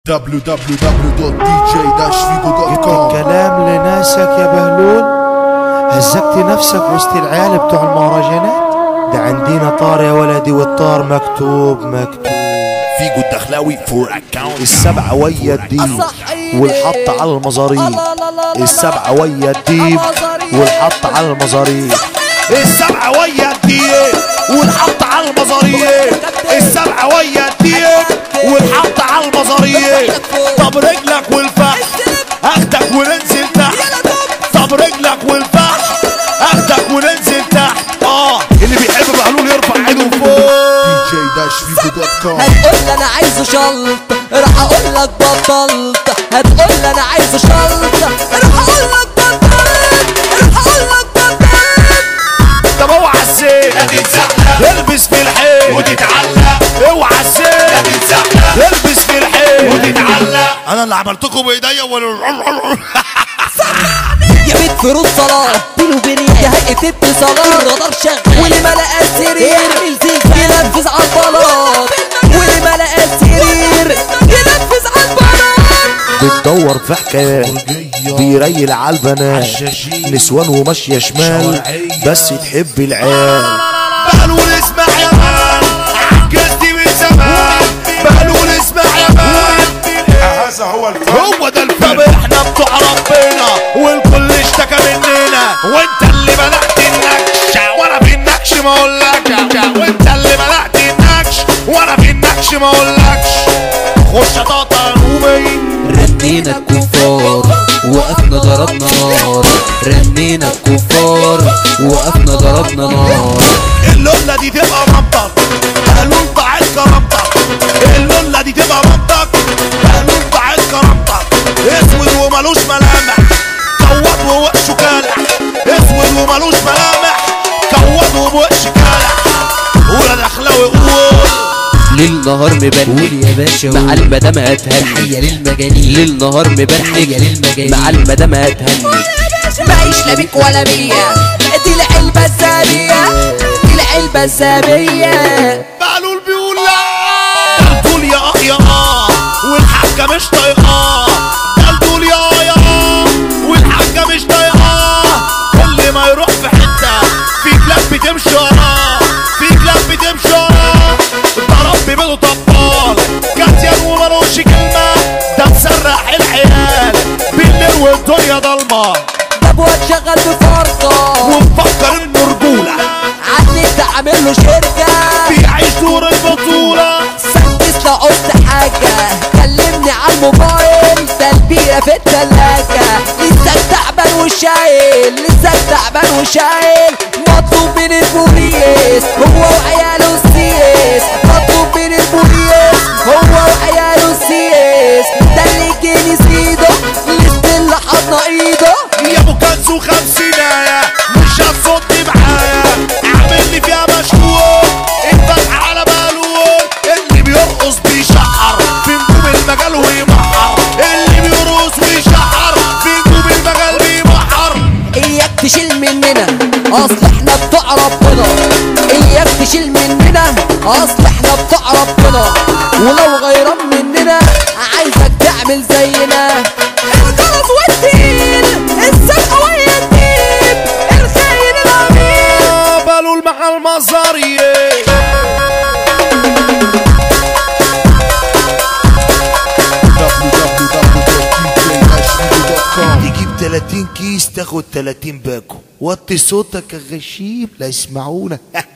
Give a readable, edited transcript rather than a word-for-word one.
www.dj-figo.com. كلام لناسك يا بهلول، هزقت نفسك وسط العيال بتوع المهرجانات. ده عندنا طار يا ولدي، والطار مكتوب فيجو الدخلاوي فور اكاونت. السبعة ويا الديب والحط على المزاريب. السبعة ويا الديب والحط على المزاريب. السبعة ويا الديب والحط على المزاريب. السبعة ويا الديب والحط على المزاريب. طب رجلك والفحم اخدك وننزل تحت. طب رجلك والفحم اخدك وننزل تحت. اللي بيحب بهلول يرفع ايده فوق. dj-figo.com. هتقول انا عايزه شلط، راح اقول لك بطلت. هتقول انا عايزه شلط، راح اقول لك بطلت. راح اقول لك بطلت. طب اوعى السيف البس في الحيط وتتعلق. اوعى السيف البس في الحيط وتتعلق. انا اللي عملتكم بايديا يا بيت فروض صلاة اديله بنية، يا هيئة اتصالات الرادار شغال. واللي ما لقى السرير يعمل زلزال ينفذ على البلاط. واللي ما لقى السرير ينفذ على البلاط. بتدور في حكايات بيريل على البنات، نسوان وماشية شمال بس تحب العيال. بهلول اسمع يا مان، عجزتي من زمان. بهلول اسمع يا مان، هذا هو ده الفن. طب احنا بتوع ربنا والكل اشتكى مننا، وانت اللي بدأت النكش وانا في النكش ما اقولكش. وانت اللي بدأت النكش وانا في النكش ما اقولكش. خش طاطا نوبي. رنينا الكفار وقفنا ضربنا نار. رنينا الكفار وقفنا ضربنا نار. اللولة دي تبقى منطق، بهلول ضاعت كرامتك. اللولة دي تبقى منطق، بهلول ضاعت كرامتك. اسود ومالوش ملامح، كوض ووشه كالح. اسود ومالوش ملامح، كوض ووشه كالح. قول انا اخلاوي قول. ليل نهار مبني يا باشا مع المدام هتهني. تحية للمجانين. ليل نهار مبني للمجانين مع المدام هتهني. معيش لا بيك ولا بيا، دي العلبة الذهبية. دي العلبة الذهبية. بهلول بيقول لا. دلدول يا والحاجة مش طايقاه. دلدول يا والحاجة مش طايقاه. كل ما يروح في حتة في كلاب بتمشي وراه. في كلاب بتمشي وراه. ضرب بيده طبال كاتيان ومالوش كلمة. ده مسرح العيال بالليل والدنيا ضلمة. ده ابوك شغال بفرقة ومفكر انه رجولة، عدلي انت عامل له شركة بيعيش دور البطولة. سكت لو قلت حاجة كلمني على الموبايل. تلبية في التلاجة لسه تعبان وشايل. لسه تعبان وشايل. مطلوب من البوليس هو وعياله السيس. مطلوب من البوليس هو وعياله السيس. ده اللي جيني سيده لست اللي حضنا ايده. يا ابو كنز وخمسيناية مش هتصد معايا. اعمل لي فيها مشهور الفتح على بهلول. اللي بيرقص بيشعر في نجوم المجال ويمحر. اللي بيرقص ويشعر في نجوم المجال بيمحر. اياك تشيل مننا اصل احنا بتوع ربنا. اياك تشيل مننا اصل احنا بتوع ربنا. ولو غيران مننا عايزك تعمل زينا. الجرس والدين السبقة ويا الدين الخاين الامين. بهلول مع المزارية. تجيب 30 كيس تاخد 30 باكو. وطي صوتك يا غشيم لا يسمعونا.